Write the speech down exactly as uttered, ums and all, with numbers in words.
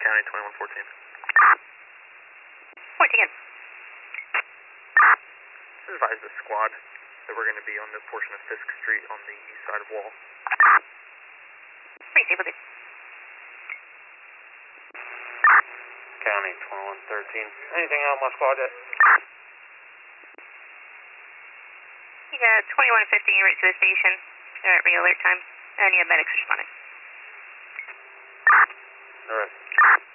County twenty-one fourteen. Point again. Just advise the squad that we're going to be on the portion of Fisk Street on the east side of Wall. Pretty safe with it. County twenty-one thirteen. Anything out, my squad yet? You got twenty-one fifty en route to the station. They're at re-alert time. And you have medics responding. All right.